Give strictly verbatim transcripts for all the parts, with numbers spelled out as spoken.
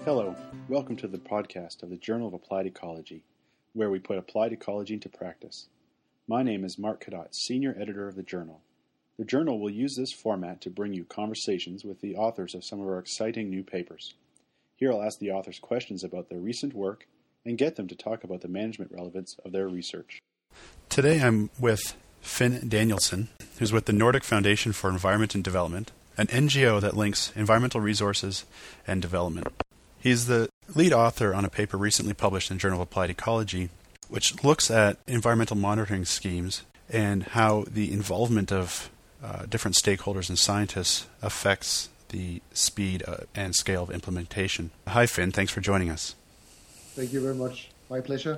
Hello, welcome to the podcast of the Journal of Applied Ecology, where we put applied ecology into practice. My name is Mark Cadott, Senior Editor of the Journal. The Journal will use this format to bring you conversations with the authors of some of our exciting new papers. Here I'll ask the authors questions about their recent work and get them to talk about the management relevance of their research. Today I'm with Finn Danielsson, who's with the Nordic Foundation for Environment and Development, an N G O that links environmental resources and development. He's the lead author on a paper recently published in the Journal of Applied Ecology, which looks at environmental monitoring schemes and how the involvement of uh, different stakeholders and scientists affects the speed uh, and scale of implementation. Hi, Finn. Thanks for joining us. Thank you very much. My pleasure.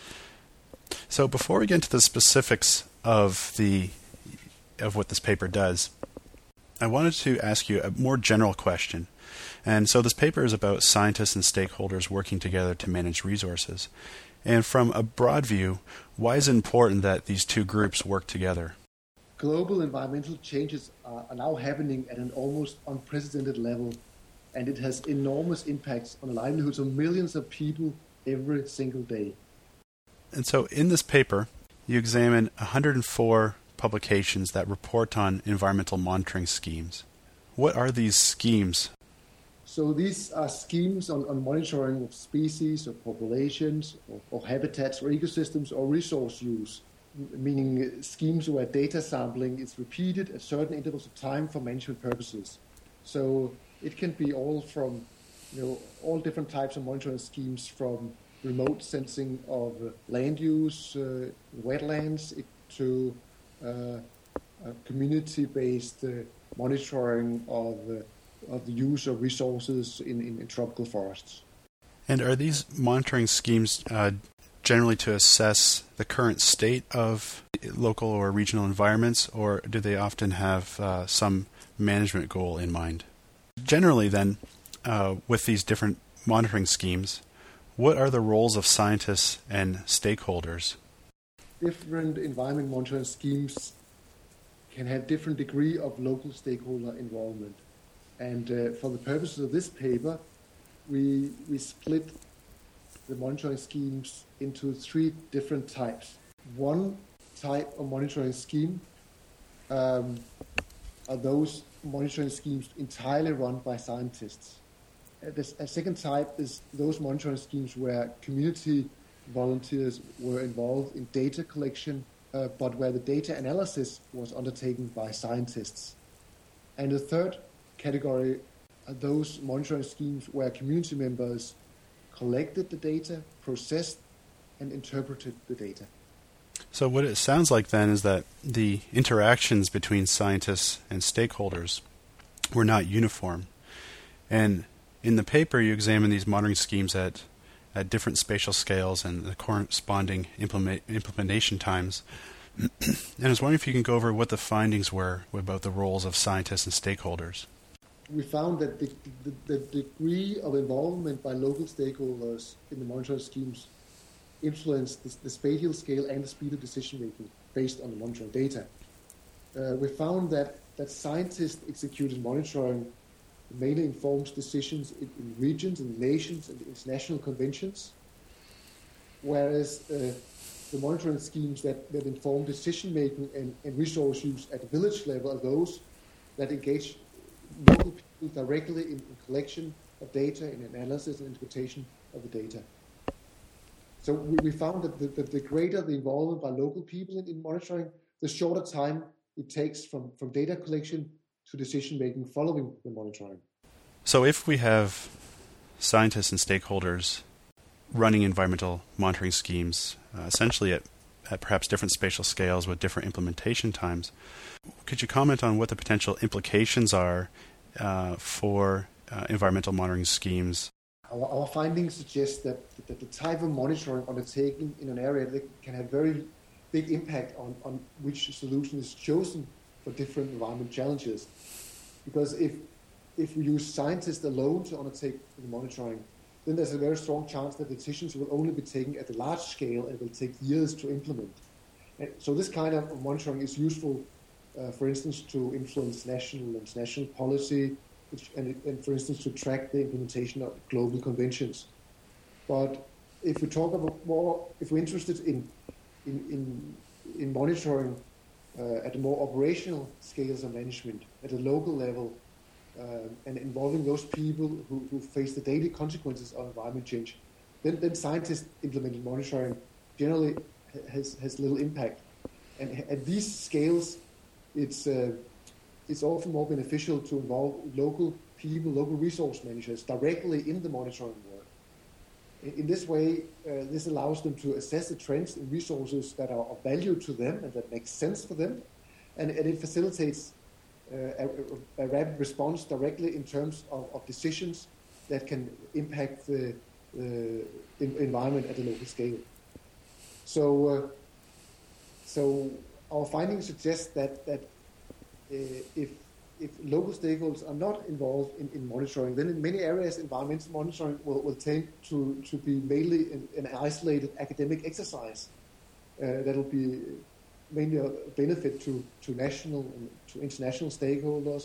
So before we get into the specifics of the of what this paper does, I wanted to ask you a more general question. And so this paper is about scientists and stakeholders working together to manage resources. And from a broad view, why is it important that these two groups work together? Global environmental changes are now happening at an almost unprecedented level, and it has enormous impacts on the livelihoods of millions of people every single day. And so in this paper, you examine one hundred four publications that report on environmental monitoring schemes. What are these schemes? So these are schemes on, on monitoring of species or populations or, or habitats or ecosystems or resource use, meaning schemes where data sampling is repeated at certain intervals of time for management purposes. So it can be all from, you know, all different types of monitoring schemes, from remote sensing of land use, uh, wetlands, to uh, community-based uh, monitoring of uh, of the use of resources in, in, in tropical forests. And are these monitoring schemes uh, generally to assess the current state of local or regional environments, or do they often have uh, some management goal in mind? Generally then, uh, with these different monitoring schemes, what are the roles of scientists and stakeholders? Different environment monitoring schemes can have different degree of local stakeholder involvement. And uh, for the purposes of this paper, we we split the monitoring schemes into three different types. One type of monitoring scheme um, are those monitoring schemes entirely run by scientists. Uh, this, a second type is those monitoring schemes where community volunteers were involved in data collection, uh, but where the data analysis was undertaken by scientists. And the third category are those monitoring schemes where community members collected the data, processed, and interpreted the data. So what it sounds like then is that the interactions between scientists and stakeholders were not uniform. And in the paper, you examine these monitoring schemes at, at different spatial scales and the corresponding implement, implementation times. And I was wondering if you can go over what the findings were about the roles of scientists and stakeholders. We found that the, the, the degree of involvement by local stakeholders in the monitoring schemes influenced the, the spatial scale and the speed of decision making based on the monitoring data. Uh, we found that, that scientists executed monitoring mainly informs decisions in, in regions and nations and international conventions, whereas uh, the monitoring schemes that, that inform decision making and, and resource use at the village level are those that engage local people directly in, in collection of data, in analysis and interpretation of the data. So we, we found that the, that the greater the involvement by local people in, in monitoring, the shorter time it takes from, from data collection to decision making following the monitoring. So if we have scientists and stakeholders running environmental monitoring schemes, uh, essentially at, at perhaps different spatial scales with different implementation times, could you comment on what the potential implications are uh, for uh, environmental monitoring schemes? Our, our findings suggest that, that the type of monitoring undertaken in an area can have very big impact on, on which solution is chosen for different environment challenges. Because if if we use scientists alone to undertake the monitoring, then there's a very strong chance that decisions will only be taken at a large scale and will take years to implement. And so this kind of monitoring is useful, uh, for instance, to influence national and international policy, which, and, and for instance, to track the implementation of global conventions. But if we talk about more, if we're interested in in in, in monitoring uh, at a more operational scales of management at a local level, uh, and involving those people who, who face the daily consequences of environment change, then then scientists implemented monitoring generally has has little impact. And at these scales, it's uh, it's often more beneficial to involve local people, local resource managers directly in the monitoring work. In, in this way, uh, this allows them to assess the trends in resources that are of value to them and that make sense for them, and, and it facilitates uh, a, a rapid response directly in terms of, of decisions that can impact the uh, environment at a local scale. So, uh, so our findings suggest that that uh, if if local stakeholders are not involved in, in monitoring, then in many areas environmental monitoring will, will tend to, to be mainly an, an isolated academic exercise uh, that will be mainly a benefit to, to national and to international stakeholders,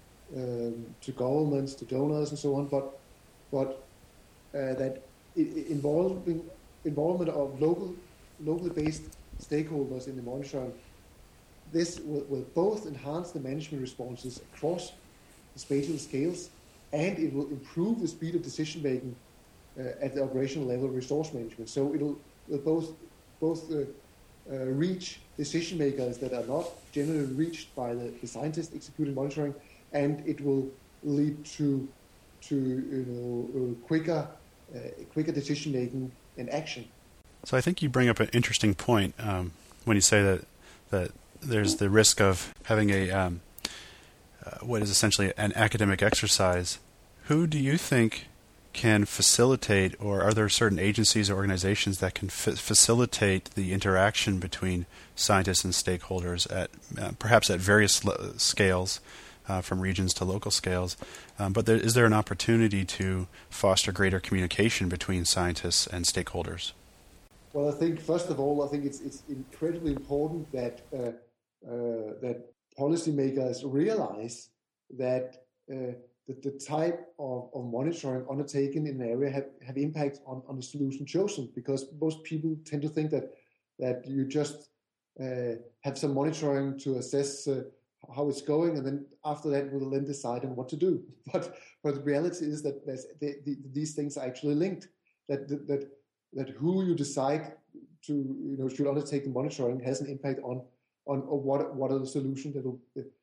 um, to governments, to donors, and so on. But but uh, that involving involvement of local locally based stakeholders in the monitoring, this will, will both enhance the management responses across the spatial scales, and it will improve the speed of decision making uh, at the operational level of resource management. So it'll, it'll both both uh, uh, reach decision makers that are not generally reached by the, the scientists executing monitoring, and it will lead to to you know uh, quicker uh, quicker decision making and action. So I think you bring up an interesting point um, when you say that that there's the risk of having a um, uh, what is essentially an academic exercise. Who do you think can facilitate, or are there certain agencies or organizations that can f- facilitate the interaction between scientists and stakeholders at uh, perhaps at various lo- scales, uh, from regions to local scales? Um, but there, is there an opportunity to foster greater communication between scientists and stakeholders? Well, I think first of all, I think it's it's incredibly important that uh, uh, that policymakers realize that uh, that the type of, of monitoring undertaken in an area have, have impact on, on the solution chosen, because most people tend to think that that you just uh, have some monitoring to assess uh, how it's going, and then after that we'll then decide on what to do. But but the reality is that there's, the, the, these things are actually linked. That that, that that who you decide to, you know, should undertake the monitoring has an impact on on what what are the solutions that will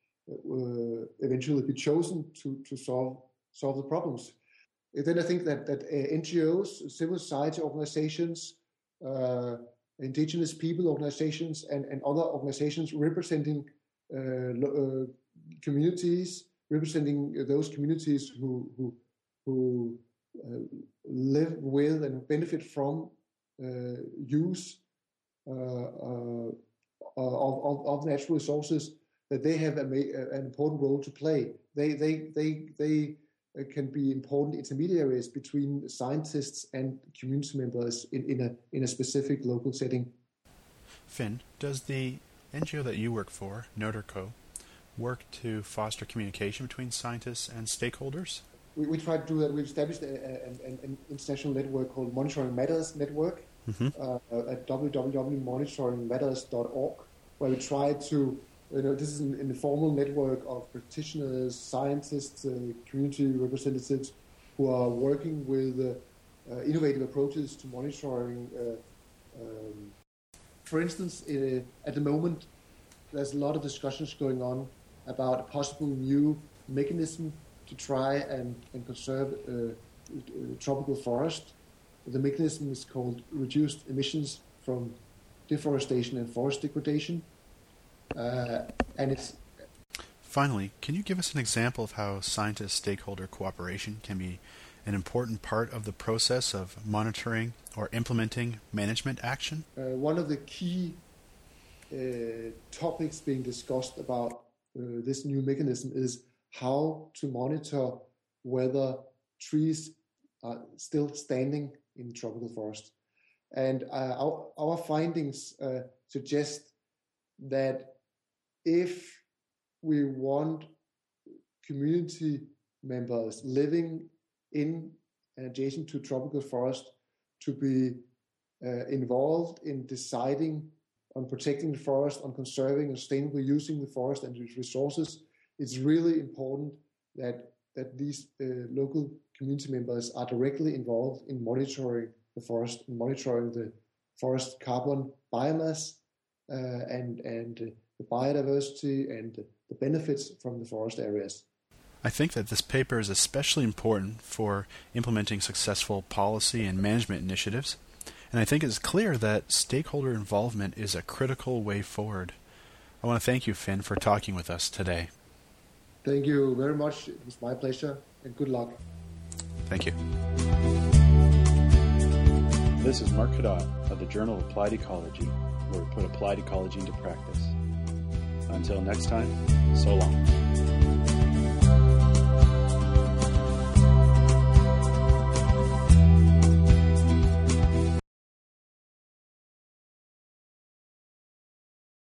uh, eventually be chosen to, to solve solve the problems. And then I think that that uh, N G Os, civil society organizations, uh, indigenous people organizations, and, and other organizations representing uh, uh, communities, representing those communities who who who Uh, live with and benefit from uh, use uh, uh, of, of, of natural resources, that they have a, an important role to play. They they they they can be important intermediaries between scientists and community members in, in a in a specific local setting. Finn, does the N G O that you work for, Norderco, work to foster communication between scientists and stakeholders? We, we try to do that. We've established a, a, an, an international network called Monitoring Matters Network mm-hmm. uh, at w w w dot monitoring matters dot org, where we try to, you know, this is an informal network of practitioners, scientists, uh, community representatives who are working with uh, uh, innovative approaches to monitoring. Uh, um, for instance, uh, at the moment, there's a lot of discussions going on about a possible new mechanism to try and, and conserve uh, uh, tropical forest. The mechanism is called reduced emissions from deforestation and forest degradation. Uh, and it's Finally, can you give us an example of how scientist-stakeholder cooperation can be an important part of the process of monitoring or implementing management action? Uh, one of the key uh, topics being discussed about uh, this new mechanism is how to monitor whether trees are still standing in tropical forest. And uh, our, our findings uh, suggest that if we want community members living in and adjacent to tropical forest to be uh, involved in deciding on protecting the forest, on conserving and sustainably using the forest and its resources. It's really important that that these uh, local community members are directly involved in monitoring the forest, in monitoring the forest carbon biomass uh, and and uh, the biodiversity and the benefits from the forest areas. I think that this paper is especially important for implementing successful policy and management initiatives, and I think it's clear that stakeholder involvement is a critical way forward. I want to thank you, Finn, for talking with us today. Thank you very much. It was my pleasure, and good luck. Thank you. This is Mark Cadotte of the Journal of Applied Ecology, where we put applied ecology into practice. Until next time, so long.